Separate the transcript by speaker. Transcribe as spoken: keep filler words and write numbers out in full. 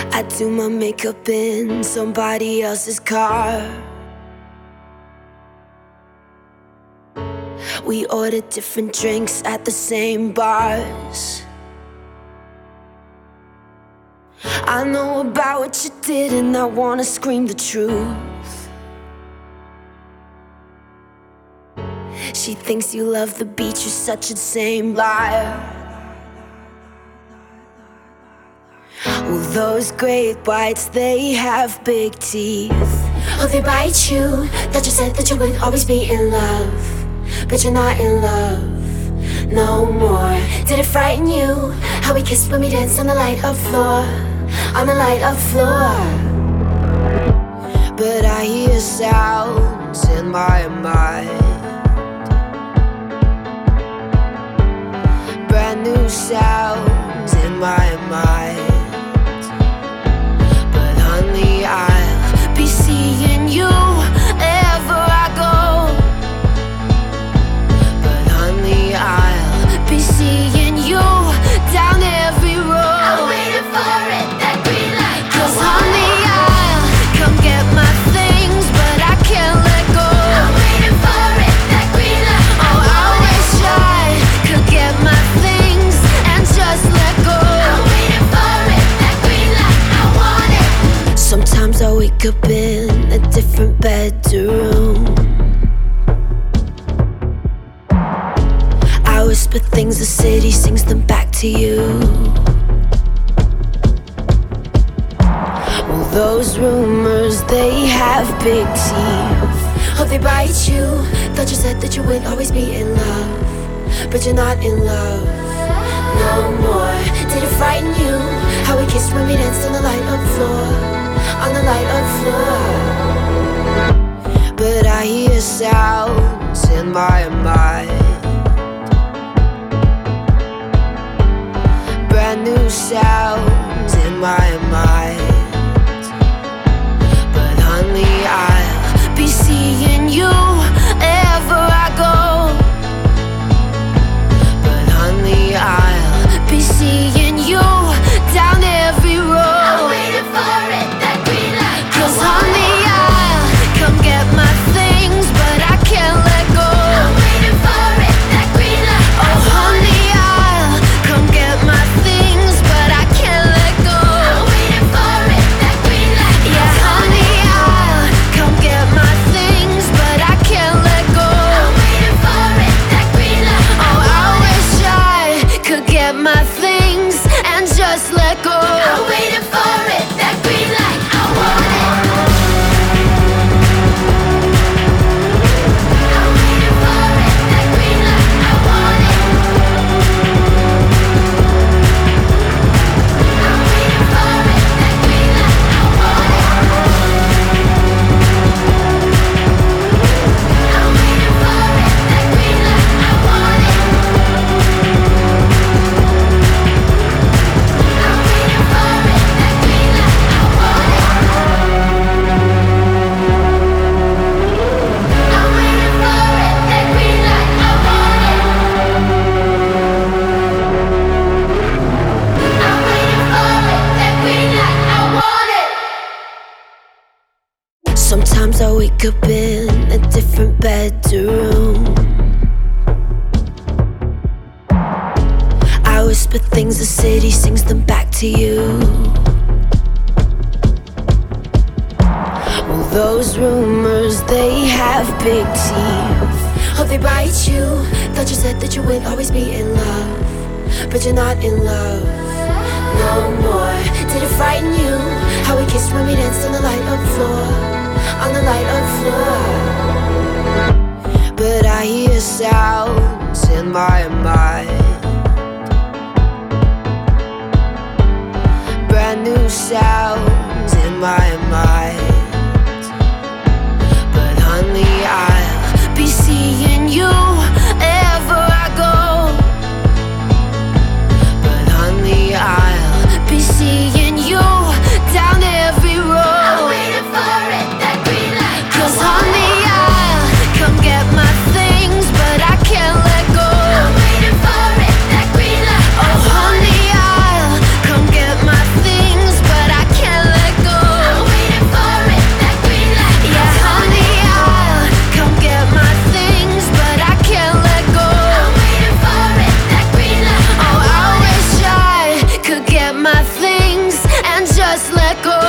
Speaker 1: I do my makeup in somebody else's car. We order different drinks at the same bars. I know about what you did and I wanna scream the truth. She thinks you love the beach, you're such a same liar. Well, those great whites, they have big teeth. Oh, they bite you. That you said that you would always be in love, but you're not in love no more. Did it frighten you how we kissed when we danced on the light of floor, on the light of floor? But I hear sounds in my mind, brand new sounds in my mind. But honey, I'll be seeing you wherever I go. But honey, I'll be seeing you down every road. I'm waiting for it, that green light. Cause honey, I'll come get my things, but I can't let go. I'm waiting for it, that green light. Oh, I wish I could get my things and just let go. I'm waiting for it, that green light. I want it. Sometimes I wake up in a different bedroom. I whisper things, the city sings them back to you. Well, those rumors, they have big teeth. Oh, they bite you. Thought you said that you would always be in love, but you're not in love no more. Did it frighten you how we kissed when we danced on the light of floor, on the light of floor? But I hear sounds in my mind, brand new sounds in my mind. But honey, I'll be seeing you wherever I go. But honey, I'll be seeing you down every road. I'm waiting for it, that green light. Cause honey, I'll come get my things, but I can't let go. I'm waiting for it, that green light. Oh honey, I'll come get my things, but I can't let go. I'm waiting for it, that green light. Yeah, honey, I'll come get my things, but I can't let go. I'm waiting for it, that green light. Oh, I wish I could get my things and just let go. I'm waiting for it, that green light. I want it. I'm waiting for it, that green light. I want it. I'm waiting for it, that green light. I want it. I'm waiting for it, that green light. I want it. I'm waiting for it, that green light. I want it. I'm waiting for it, that green light. I want it. I'm waiting for it, that green light. I want it. Sometimes I wake up in a different bedroom. I whisper things, the city sings them back to you. Well, those rumors, they have big teeth. Oh, they bite you. Thought you said that you would always be in love, but you're not in love no more. Did it frighten you how we kissed when we danced on the light of floor, on the light of floor? But I hear sounds in my mind, brand new sounds in my mind. But honey, I'll be seeing you wherever I go. But honey, I'll be seeing you down every road. I'm waiting for it, that green light. Cause honey, I'll come get my things, but I can't let go. I'm waiting for it, that green light. Oh honey, I'll come get my things, but I can't just let go.